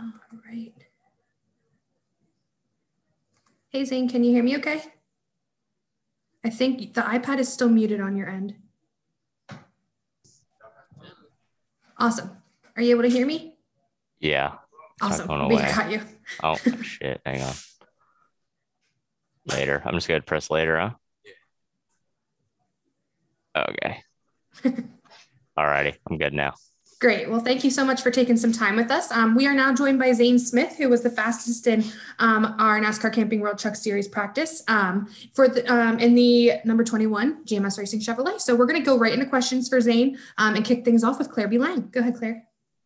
All right. Hey, Zane, can you hear me okay? I think the iPad is still muted on your end. Awesome. Are you able to hear me? Yeah. Awesome. We got you. Oh, shit. Hang on. Later. I'm just going to press later, huh? Okay. All righty. I'm good now. Great. Well, thank you so much for taking some time with us. We are now joined by Zane Smith, who was the fastest in our NASCAR Camping World Truck Series practice in the number 21 GMS Racing Chevrolet. So we're going to go right into questions for Zane and kick things off with Claire B. Lang. Go ahead, Claire.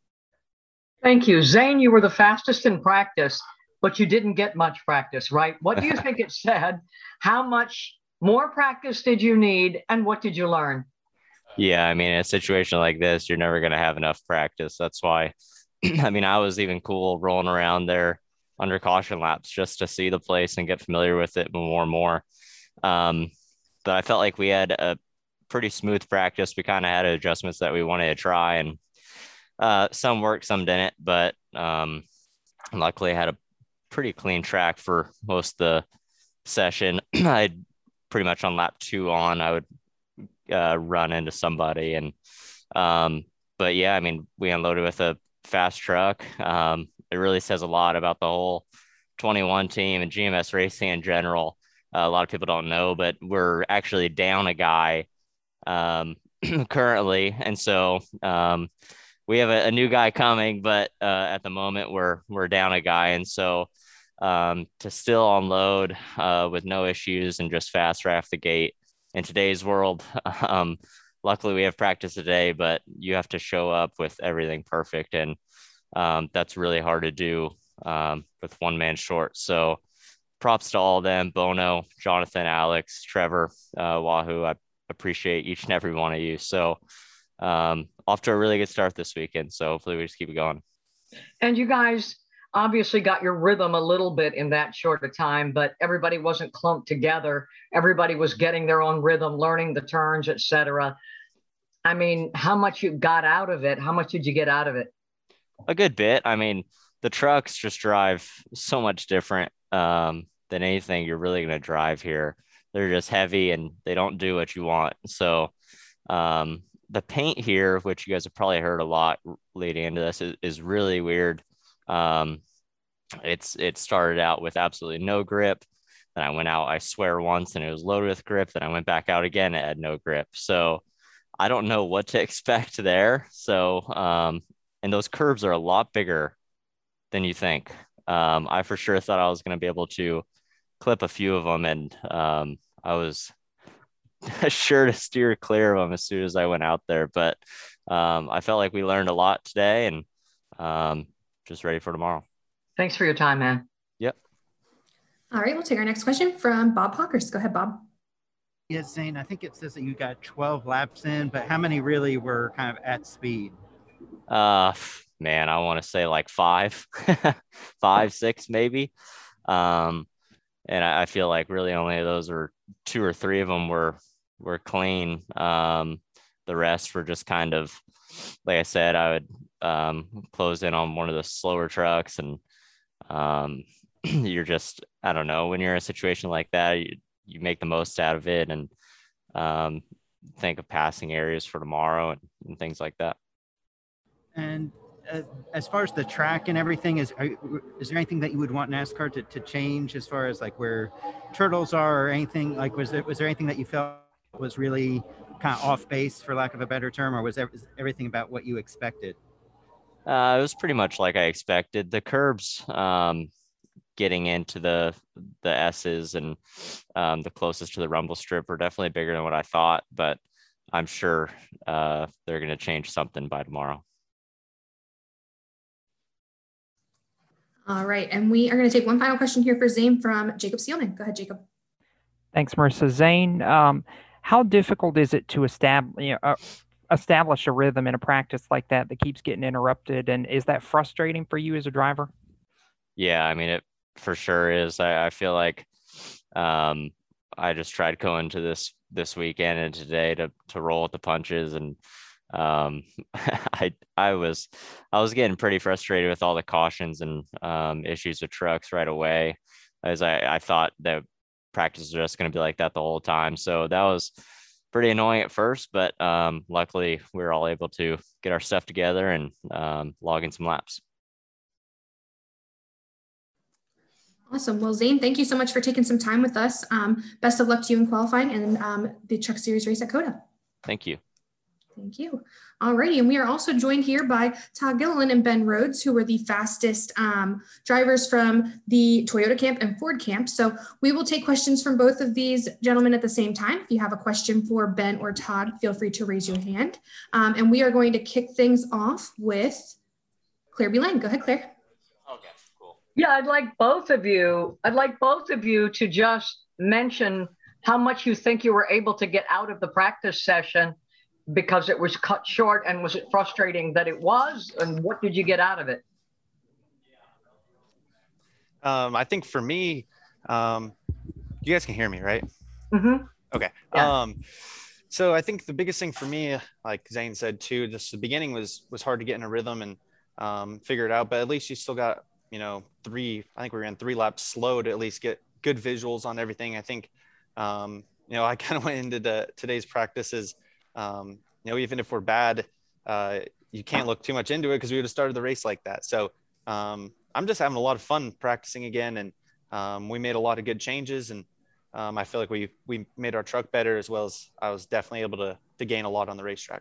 Thank you. Zane, you were the fastest in practice, but you didn't get much practice, right? What do you think it said? How much more practice did you need, and what did you learn? Yeah, I mean, in a situation like this, you're never going to have enough practice. That's why, I mean, I was even cool rolling around there under caution laps just to see the place and get familiar with it more and more. But I felt like we had a pretty smooth practice. We kind of had adjustments that we wanted to try, and some worked, some didn't. But luckily, I had a pretty clean track for most of the session. I'd pretty much on lap 2 on, I would run into somebody, and but yeah, I mean, we unloaded with a fast truck. It really says a lot about the whole 21 team and GMS Racing in general. A lot of people don't know, but we're actually down a guy currently, and so we have a new guy coming, but at the moment we're down a guy, and so to still unload with no issues and just fast right off the gate in today's world. Luckily we have practice today, but you have to show up with everything perfect. And that's really hard to do with one man short. So props to all of them, Bono, Jonathan, Alex, Trevor, Wahoo. I appreciate each and every one of you. So off to a really good start this weekend. So hopefully we just keep it going. And you guys obviously got your rhythm a little bit in that short a time, but everybody wasn't clumped together. Everybody was getting their own rhythm, learning the turns, etc. I mean, how much you got out of it? How much did you get out of it? A good bit. I mean, the trucks just drive so much different than anything you're really going to drive here. They're just heavy and they don't do what you want. So the paint here, which you guys have probably heard a lot leading into this, is really weird. It started out with absolutely no grip. Then I went out, I swear, once, and it was loaded with grip. Then I went back out again, it had no grip. So I don't know what to expect there. So and those curves are a lot bigger than you think. I for sure thought I was going to be able to clip a few of them, and I was sure to steer clear of them as soon as I went out there. But I felt like we learned a lot today, and just ready for tomorrow. Thanks for your time, man. Yep. All right, we'll take our next question from Bob Hawkers. Go ahead, Bob. Yes, Zane, I think it says that you got 12 laps in, but how many really were kind of at speed? Man, I want to say like 5, 5, 6 maybe. And I feel like really only those are 2 or 3 of them were clean. The rest were just kind of, like I said, I would close in on one of the slower trucks, and you're just, I don't know, when you're in a situation like that, you make the most out of it, and think of passing areas for tomorrow and things like that. And as far as the track and everything, is there anything that you would want NASCAR to change as far as like where turtles are or anything? Like, was there anything that you felt was really kind of off base, for lack of a better term, or was everything about what you expected? It was pretty much like I expected. The curbs, getting into the S's and the closest to the rumble strip are definitely bigger than what I thought, but I'm sure they're going to change something by tomorrow. All right, and we are going to take one final question here for Zane from Jacob Seelman. Go ahead, Jacob. Thanks, Marissa. Zane, how difficult is it to establish a rhythm in a practice like that keeps getting interrupted, and is that frustrating for you as a driver? Yeah, I mean, it for sure is. I feel like I just tried going to this weekend and today to roll with the punches, and I was getting pretty frustrated with all the cautions and issues with trucks right away, as I thought that practice was just going to be like that the whole time. So that was pretty annoying at first, but luckily we were all able to get our stuff together and log in some laps. Awesome. Well, Zane, thank you so much for taking some time with us. Best of luck to you in qualifying and the Truck Series race at COTA. Thank you. Thank you. Alrighty, and we are also joined here by Todd Gilliland and Ben Rhodes, who were the fastest drivers from the Toyota camp and Ford camp. So we will take questions from both of these gentlemen at the same time. If you have a question for Ben or Todd, feel free to raise your hand. And we are going to kick things off with Claire B. Lang. Go ahead, Claire. Okay, cool. Yeah, I'd like both of you to just mention how much you think you were able to get out of the practice session, because it was cut short, and was it frustrating that it was, and what did you get out of it? I think for me, you guys can hear me, right? Mm-hmm. Okay. Yeah. So I think the biggest thing for me, like Zane said too, just the beginning was hard to get in a rhythm and figure it out, but at least you still got, I think we ran 3 laps slow to at least get good visuals on everything. I think, I kind of went into today's practices, even if we're bad, you can't look too much into it because we would have started the race like that. So I'm just having a lot of fun practicing again, and we made a lot of good changes, and I feel like we made our truck better, as well as I was definitely able to gain a lot on the racetrack.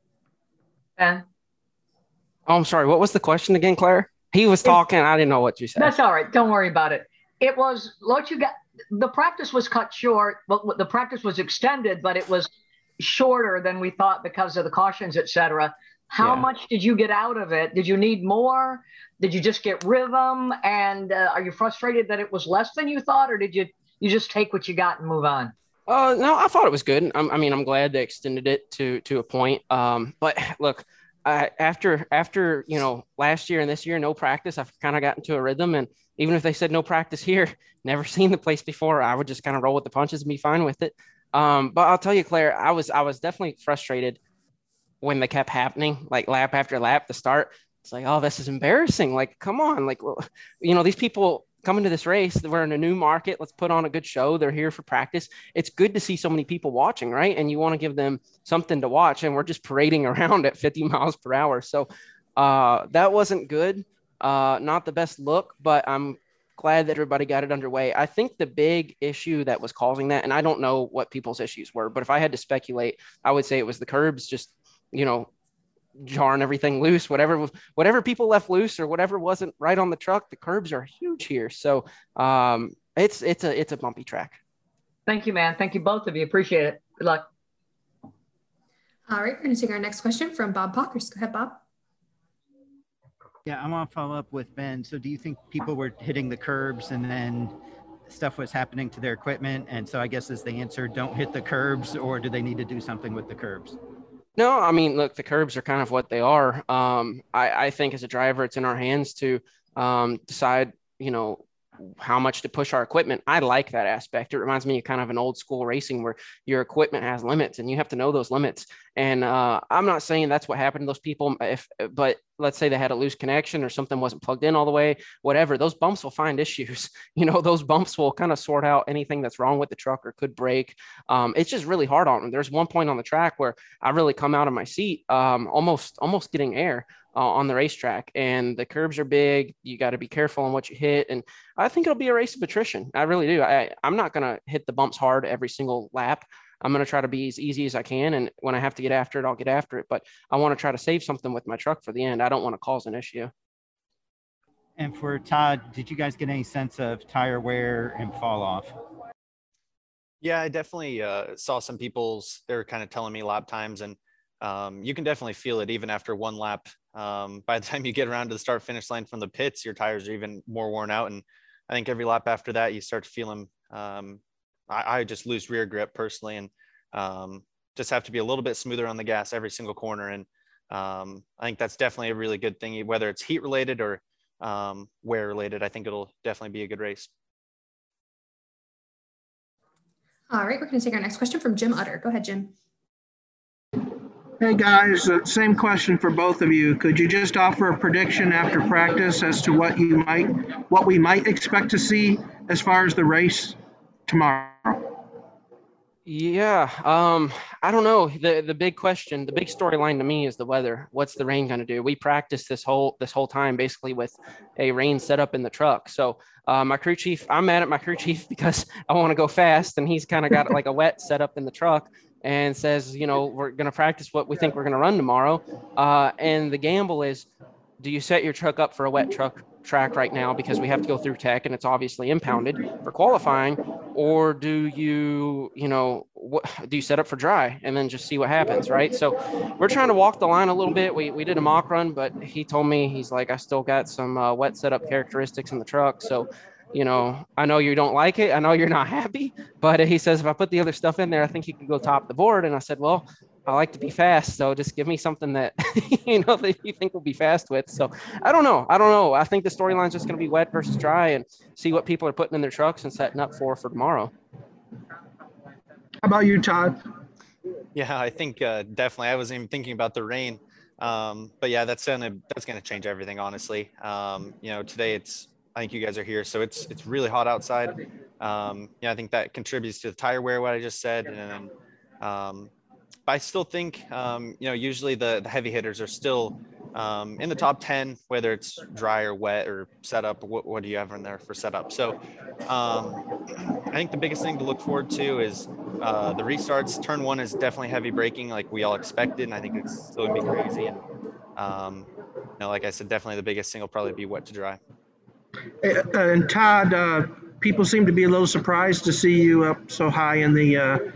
Ben? Oh, I'm sorry. What was the question again, Claire? He was talking. I didn't know what you said. That's all right. Don't worry about it. It was what you got. The practice was cut short. Well, the practice was extended, but it was shorter than we thought because of the cautions, etc. How much did you get out of it? Did you need more? Did you just get rhythm? And are you frustrated that it was less than you thought, or did you just take what you got and move on? No, I thought it was good. I'm glad they extended it to a point. But look, after last year and this year, no practice, I've kind of gotten to a rhythm. And even if they said no practice here, never seen the place before, I would just kind of roll with the punches and be fine with it. But I'll tell you, Claire, I was definitely frustrated when they kept happening, like lap after lap to start. It's like, oh, this is embarrassing. Like, come on. Like, well, these people coming to this race, we're in a new market. Let's put on a good show. They're here for practice. It's good to see so many people watching, right? And you want to give them something to watch. And we're just parading around at 50 miles per hour. So that wasn't good. Not the best look, but I'm glad that everybody got it underway. I think the big issue that was causing that, and I don't know what people's issues were, but if I had to speculate, I would say it was the curbs just, jarring everything loose, whatever people left loose or whatever wasn't right on the truck. The curbs are huge here. So it's a bumpy track. Thank you, man. Thank you, both of you. Appreciate it. Good luck. All right, we're going to take our next question from Bob Pockers. Go ahead, Bob. Yeah, I want to follow up with Ben. So do you think people were hitting the curbs and then stuff was happening to their equipment? And so I guess is the answer, don't hit the curbs, or do they need to do something with the curbs? No, I mean, look, the curbs are kind of what they are. I think as a driver, it's in our hands to decide, how much to push our equipment. I like that aspect. It reminds me of kind of an old school racing where your equipment has limits and you have to know those limits. And I'm not saying that's what happened to those people, but let's say they had a loose connection or something wasn't plugged in all the way, whatever, those bumps will find issues. Those bumps will kind of sort out anything that's wrong with the truck or could break. It's just really hard on them. There's one point on the track where I really come out of my seat, almost getting air on the racetrack, and the curbs are big. You got to be careful on what you hit. And I think it'll be a race of attrition. I really do. I'm not going to hit the bumps hard every single lap. I'm going to try to be as easy as I can. And when I have to get after it, I'll get after it. But I want to try to save something with my truck for the end. I don't want to cause an issue. And for Todd, did you guys get any sense of tire wear and fall off? Yeah, I definitely saw some people's, they were kind of telling me lap times, and you can definitely feel it even after one lap. By the time you get around to the start finish line from the pits, your tires are even more worn out. And I think every lap after that, you start to feel them. I just lose rear grip personally, and just have to be a little bit smoother on the gas every single corner. And I think that's definitely a really good thing, whether it's heat related or wear related. I think it'll definitely be a good race. All right, we're going to take our next question from Jim Utter. Go ahead, Jim. Hey guys, same question for both of you. Could you just offer a prediction after practice as to what we might expect to see as far as the race tomorrow? Yeah, I don't know. The big question, the big storyline to me is the weather. What's the rain going to do? We practiced this whole time basically with a rain setup in the truck. So my crew chief, I'm mad at my crew chief because I want to go fast, and he's kind of got like a wet setup in the truck and says, we're going to practice what we think we're going to run tomorrow. And the gamble is, do you set your truck up for a wet track right now because we have to go through tech and it's obviously impounded for qualifying, or do you do you set up for dry and then just see what happens, right? So we're trying to walk the line a little bit. We did a mock run, but he told me, he's like, I still got some wet setup characteristics in the truck. So I know you don't like it, I know you're not happy, but he says if I put the other stuff in there, I think you can go top the board. And I said, well, I like to be fast, so just give me something that that you think will be fast with. So I don't know. I think the storyline is just going to be wet versus dry, and see what people are putting in their trucks and setting up for tomorrow. How about you, Todd? Yeah, I think definitely. I wasn't even thinking about the rain, but yeah, that's gonna change everything. Honestly, today I think you guys are here, so it's really hot outside. I think that contributes to the tire wear, what I just said, and then. But I still think, usually the heavy hitters are still in the top 10, whether it's dry or wet or setup. What do you have in there for setup? So I think the biggest thing to look forward to is the restarts. Turn 1 is definitely heavy braking like we all expected, and I think it's still going to be crazy. And, like I said, definitely the biggest thing will probably be wet to dry. And Todd, people seem to be a little surprised to see you up so high in the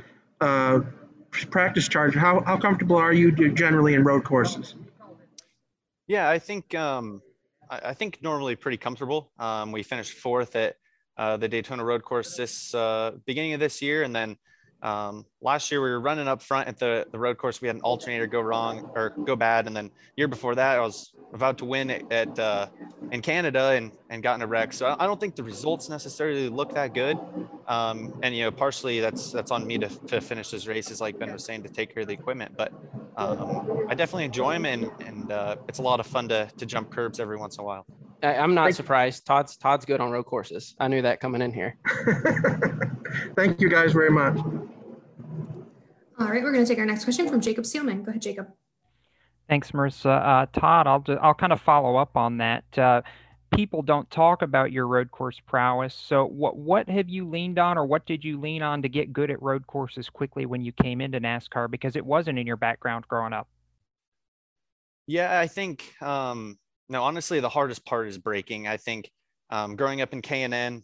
practice charge. How comfortable are you generally in road courses? Yeah, I think I think normally pretty comfortable. We finished 4th at the Daytona Road Course this beginning of this year, and then last year we were running up front at the road course. We had an alternator go wrong or go bad, and then year before that I was about to win at in Canada and got in a wreck. So I don't think the results necessarily look that good. And partially that's on me to finish those races, like Ben was saying, to take care of the equipment. But I definitely enjoy them, and it's a lot of fun to jump curbs every once in a while. I'm not surprised. Todd's good on road courses. I knew that coming in here. Thank you guys very much. All right, we're going to take our next question from Jacob Seelman. Go ahead, Jacob. Thanks, Marissa. Todd, I'll kind of follow up on that. People don't talk about your road course prowess. So what have you leaned on, or what did you lean on to get good at road courses quickly when you came into NASCAR? Because it wasn't in your background growing up. Yeah, I think no, honestly, the hardest part is braking. I think growing up in K&N,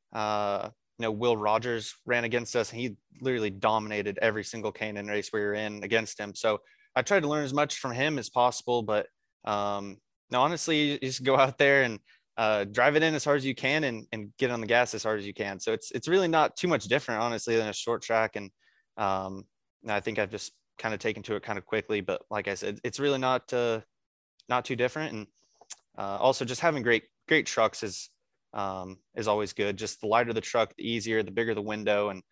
Will Rogers ran against us, and he literally dominated every single K&N race we were in against him. So I tried to learn as much from him as possible, but no, honestly, you just go out there and drive it in as hard as you can and get on the gas as hard as you can. So it's really not too much different, honestly, than a short track. And I think I've just kind of taken to it kind of quickly, but like I said, it's really not too different. And also just having great trucks is always good. Just the lighter the truck, the easier, the bigger the window, and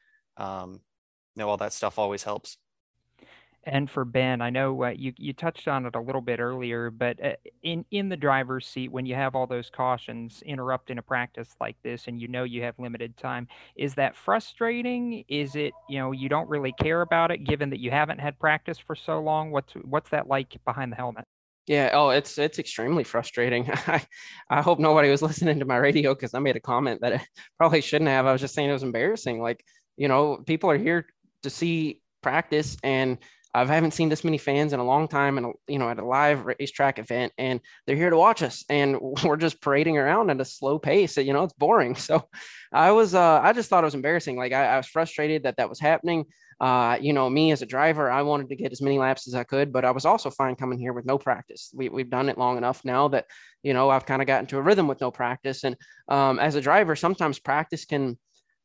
all that stuff always helps. And for Ben, I know you touched on it a little bit earlier, but in the driver's seat, when you have all those cautions interrupting a practice like this, and you have limited time, is that frustrating? Is it you don't really care about it, given that you haven't had practice for so long? What's that like behind the helmet? Yeah. Oh, it's extremely frustrating. I hope nobody was listening to my radio, because I made a comment that I probably shouldn't have. I was just saying it was embarrassing. Like, people are here to see practice, and I haven't seen this many fans in a long time, and at a live racetrack event, and they're here to watch us, and we're just parading around at a slow pace. It's boring. So I just thought it was embarrassing. Like I was frustrated that was happening. Me as a driver, I wanted to get as many laps as I could, but I was also fine coming here with no practice. We've done it long enough now that, I've kind of gotten to a rhythm with no practice. And as a driver, sometimes practice can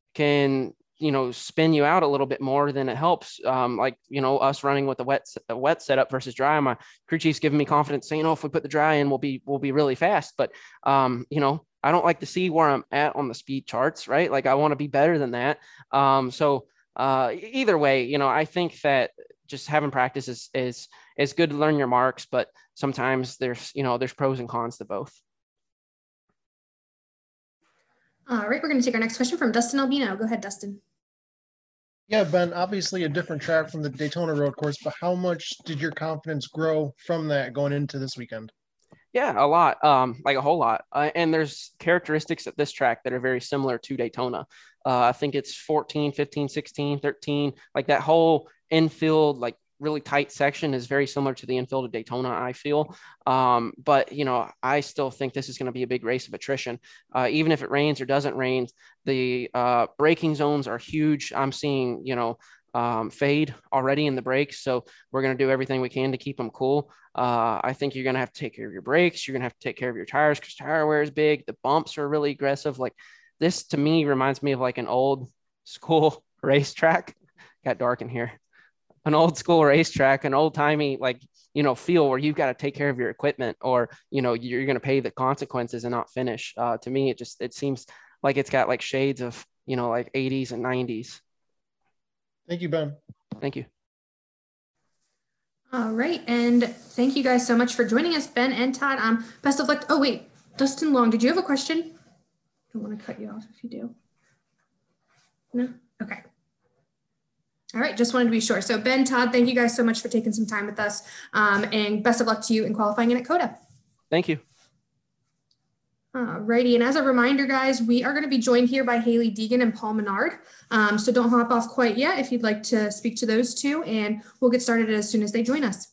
spin you out a little bit more than it helps. Us running with a wet setup versus dry, my crew chief's giving me confidence saying, if we put the dry in, we'll be really fast. But, I don't like to see where I'm at on the speed charts, right? Like I want to be better than that. So either way, I think that just having practice is good to learn your marks, but sometimes there's pros and cons to both. All right, we're going to take our next question from Dustin Albino. Go ahead, Dustin. Yeah, Ben, obviously a different track from the Daytona road course, but how much did your confidence grow from that going into this weekend? Yeah, a lot, like a whole lot. And there's characteristics at this track that are very similar to Daytona. I think it's 14, 15, 16, 13, like that whole infield, like really tight section is very similar to the infield of Daytona, I feel. But, I still think this is going to be a big race of attrition. Even if it rains or doesn't rain, the braking zones are huge. I'm seeing, fade already in the brakes. So we're going to do everything we can to keep them cool. I think you're going to have to take care of your brakes. You're going to have to take care of your tires because tire wear is big. The bumps are really aggressive. Like this to me reminds me of like an old school racetrack. Got dark in here. An old school racetrack, an old timey, feel where you've got to take care of your equipment or, you're going to pay the consequences and not finish. To me, it seems like it's got like shades of, like 80s and 90s. Thank you, Ben. Thank you. All right. And thank you guys so much for joining us, Ben and Todd. Best of luck. Oh, wait, Dustin Long, did you have a question? I don't want to cut you off if you do. No? Okay. All right, just wanted to be sure. So Ben, Todd, thank you guys so much for taking some time with us, and best of luck to you in qualifying in at COTA. Thank you. All righty, and as a reminder, guys, we are going to be joined here by Hailie Deegan and Paul Menard. So don't hop off quite yet if you'd like to speak to those two, and we'll get started as soon as they join us.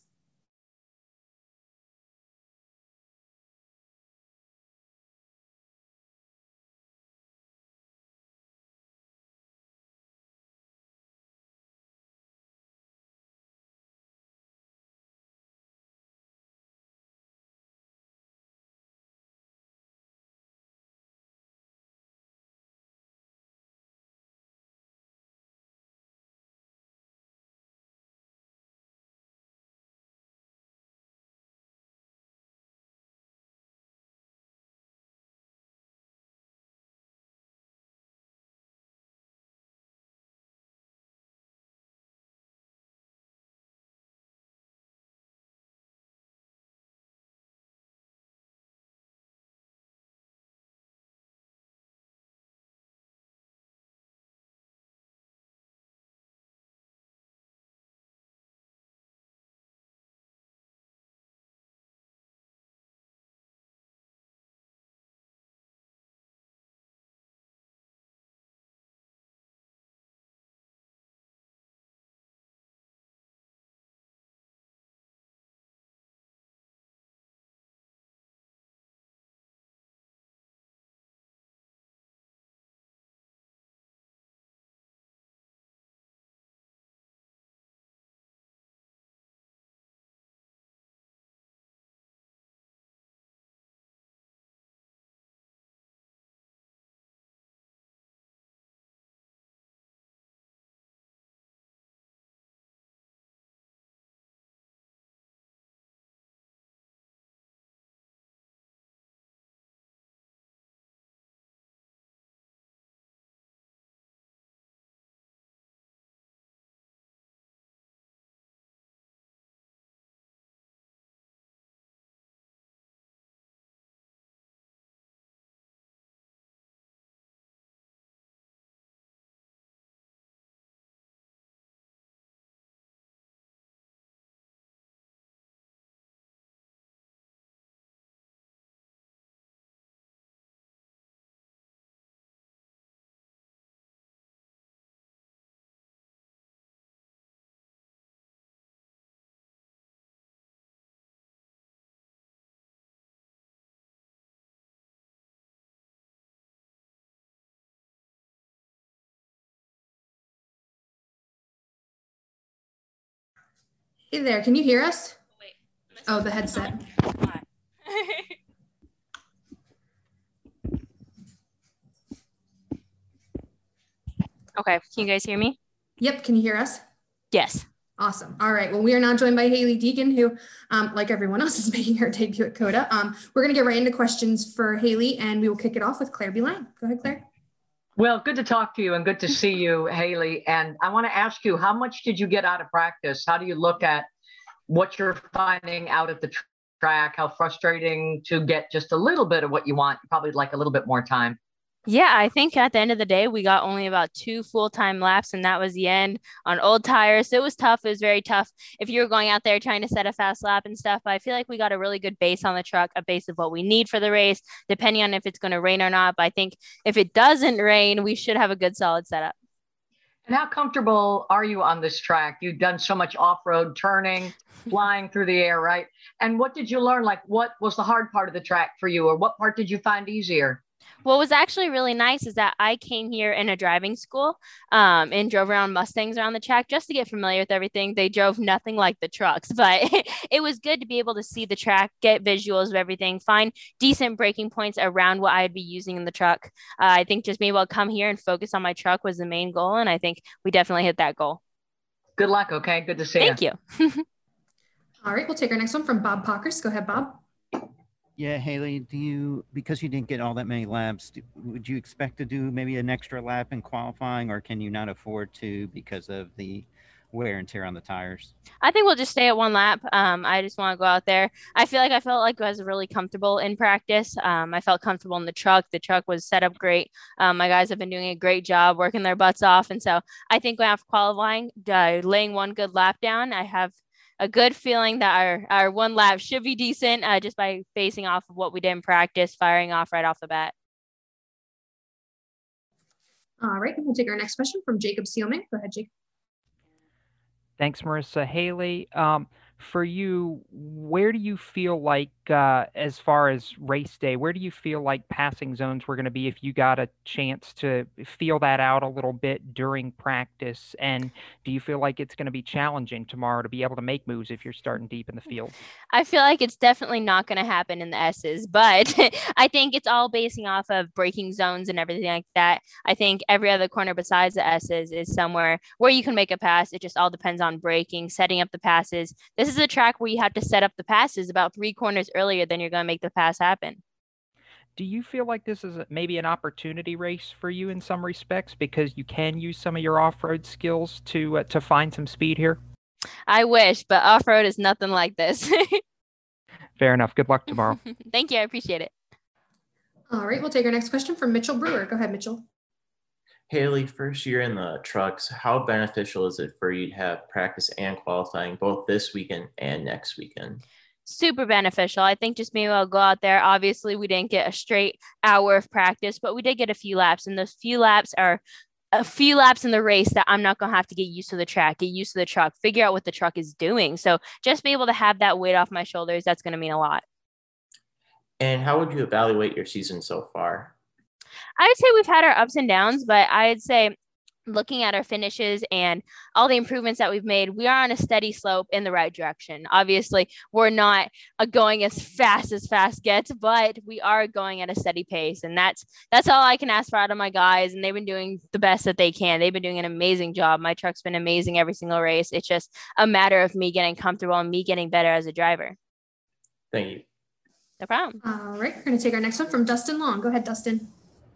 Hey there, can you hear us? Wait. Oh, the headset. Okay, can you guys hear me? Yep, can you hear us? Yes. Awesome. All right. Well, we are now joined by Hailie Deegan, who, like everyone else, is making her debut at COTA. We're going to get right into questions for Hailie, and we will kick it off with Claire Beeline. Go ahead, Claire. Well, good to talk to you and good to see you, Haley. And I want to ask you, how much did you get out of practice? How do you look at what you're finding out at the track? How frustrating to get just a little bit of what you want, probably like a little bit more time. Yeah, I think at the end of the day, we got only about 2 full-time laps, and that was the end on old tires. So it was tough. It was very tough if you were going out there trying to set a fast lap and stuff. But I feel like we got a really good base on the truck, a base of what we need for the race, depending on if it's going to rain or not. But I think if it doesn't rain, we should have a good solid setup. And how comfortable are you on this track? You've done so much off-road turning, flying through the air, right? And what did you learn? Like, what was the hard part of the track for you, or what part did you find easier? What was actually really nice is that I came here in a driving school and drove around Mustangs around the track just to get familiar with everything. They drove nothing like the trucks, but it was good to be able to see the track, get visuals of everything, find decent braking points around what I'd be using in the truck. I think just being able to come here and focus on my truck was the main goal, and I think we definitely hit that goal. Good luck, okay? Good to see you. Thank you. All right, we'll take our next one from Bob Pockers. Go ahead, Bob. Yeah, Haley, because you didn't get all that many laps, would you expect to do maybe an extra lap in qualifying, or can you not afford to because of the wear and tear on the tires? I think we'll just stay at 1 lap. I just want to go out there. I felt like I was really comfortable in practice. I felt comfortable in the truck. The truck was set up great. My guys have been doing a great job working their butts off. And so I think after qualifying, laying one good lap down, I have a good feeling that our 1 lap should be decent just by basing off of what we did in practice, firing off right off the bat. All right, we'll take our next question from Jacob Seelman. Go ahead, Jacob. Thanks, Marissa. Haley, for you, where do you feel like, as far as race day, where do you feel like passing zones were going to be if you got a chance to feel that out a little bit during practice? And do you feel like it's going to be challenging tomorrow to be able to make moves if you're starting deep in the field? I feel like it's definitely not going to happen in the S's, but I think it's all basing off of braking zones and everything like that. I think every other corner besides the S's is somewhere where you can make a pass. It just all depends on braking, setting up the passes. This is a track where you have to set up the passes about 3 corners earlier than you're going to make the pass happen. Do you feel like this is maybe an opportunity race for you in some respects because you can use some of your off-road skills to find some speed here? I wish, but off-road is nothing like this. Fair enough. Good luck tomorrow. Thank you. I appreciate it. All right, we'll take our next question from Mitchell Brewer. Go ahead, Mitchell. Haley, first year in the trucks, how beneficial is it for you to have practice and qualifying both this weekend and next weekend? Super beneficial. I think just being able to go out there, obviously we didn't get a straight hour of practice, but we did get a few laps, and those few laps are a few laps in the race that I'm not going to have to get used to the track, get used to the truck, figure out what the truck is doing. So just be able to have that weight off my shoulders, that's going to mean a lot. And how would you evaluate your season so far? I would say we've had our ups and downs, but I'd say looking at our finishes and all the improvements that we've made, we are on a steady slope in the right direction. Obviously, we're not going as fast gets, but we are going at a steady pace. And that's all I can ask for out of my guys. And they've been doing the best that they can. They've been doing an amazing job. My truck's been amazing every single race. It's just a matter of me getting comfortable and me getting better as a driver. Thank you. No problem. All right, we're going to take our next one from Dustin Long. Go ahead, Dustin.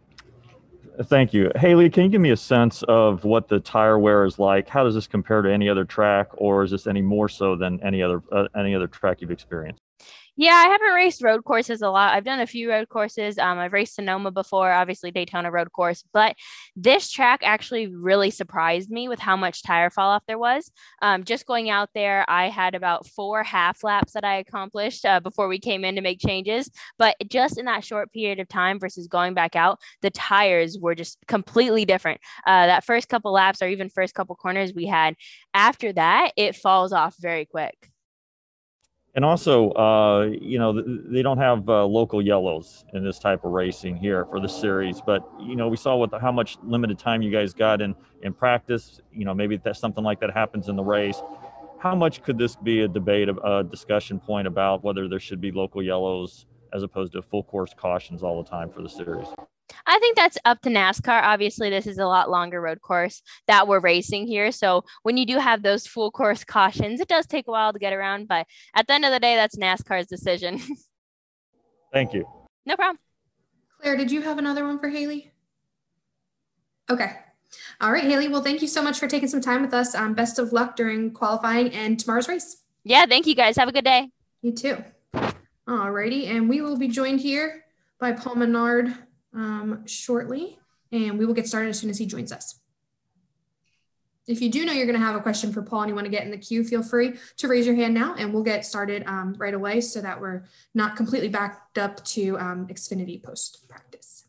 Thank you. Haley, can you give me a sense of what the tire wear is like? How does this compare to any other track, or is this any more so than any other track you've experienced? Yeah, I haven't raced road courses a lot. I've done a few road courses. I've raced Sonoma before, obviously Daytona road course, but this track actually really surprised me with how much tire fall off there was. Just going out there, I had about 4 half laps that I accomplished before we came in to make changes. But just in that short period of time versus going back out, the tires were just completely different. That first couple laps or even first couple corners we had, after that, it falls off very quick. And also, they don't have local yellows in this type of racing here for the series. But, we saw how much limited time you guys got in practice. Maybe that's something like that happens in the race. How much could this be a discussion point about whether there should be local yellows as opposed to full course cautions all the time for the series? I think that's up to NASCAR. Obviously, this is a lot longer road course that we're racing here. So when you do have those full course cautions, it does take a while to get around. But at the end of the day, that's NASCAR's decision. Thank you. No problem. Claire, did you have another one for Haley? Okay. All right, Haley. Well, thank you so much for taking some time with us. Best of luck during qualifying and tomorrow's race. Yeah, thank you guys. Have a good day. You too. All righty. And we will be joined here by Paul Menard shortly, and we will get started as soon as he joins us. If you do know you're going to have a question for Paul and you want to get in the queue, feel free to raise your hand now, and we'll get started right away so that we're not completely backed up to Xfinity post practice.